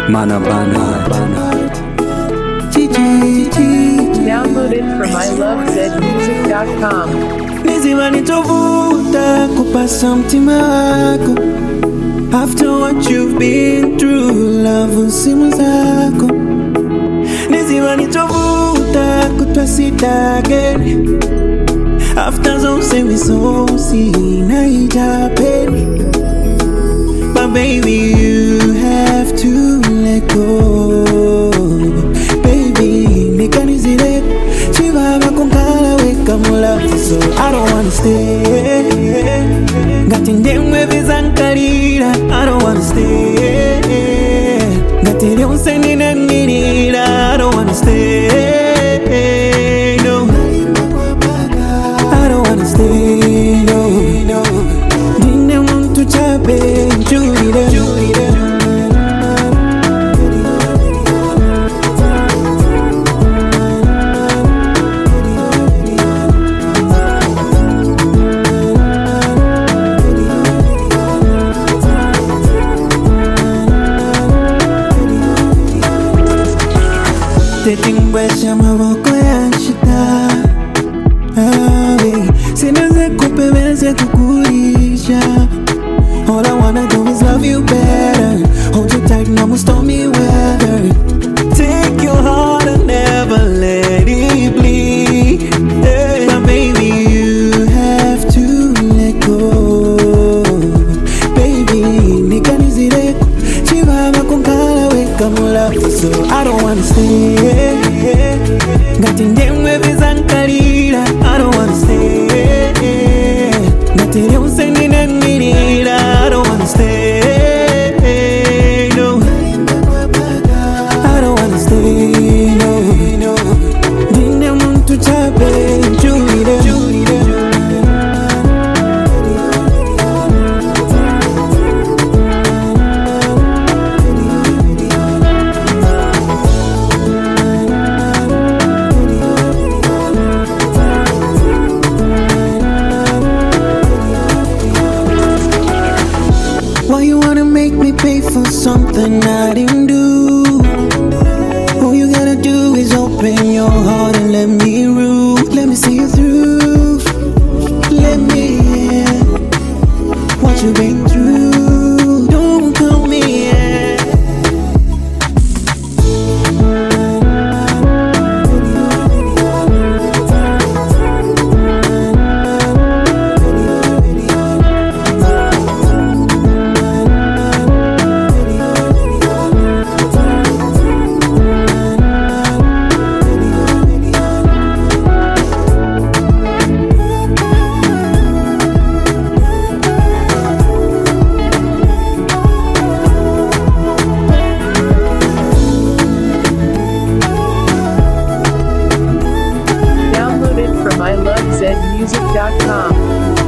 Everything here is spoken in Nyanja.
Mana Bana. Downloaded from ilovezmusic.com. Nizima nitovuta kupasa mtima wako. After what you've been through, love simu zako. Nizima nitovuta kutwa sita again. After zonse misosi na ijapeni. But baby you have to let go. Baby nikanizire chibaba kunkala weka mula. So I don't wanna stay. Gatindemwe vizankalira. I don't wanna stay. Gatire unseni nanirira. I don't wanna stay. No, I don't wanna stay. No, nine muntu chape njurire. Tetingwesha maboko ya shida. Sineze kupeweze kukulisha. All I wanna do is love you better. Hold you tight no more stormy weather. Take your heart and never let it bleed. Yeah. But baby you have to let go. Baby nikanizire chibaba kunkala weka mula. So I don't wanna stay. Gatindemwe vizankalira. I don't wanna stay. Gatire unseni nanirira. I don't wanna stay. No, I don't wanna stay. No, nine muntu chape njurire. Why you wanna make me pay for something I didn't do? All you gotta do is open your heart and let me rule. Let me see you through. Let me in. What you been through. Don't call me in. Downloaded from ilovezmusic.com.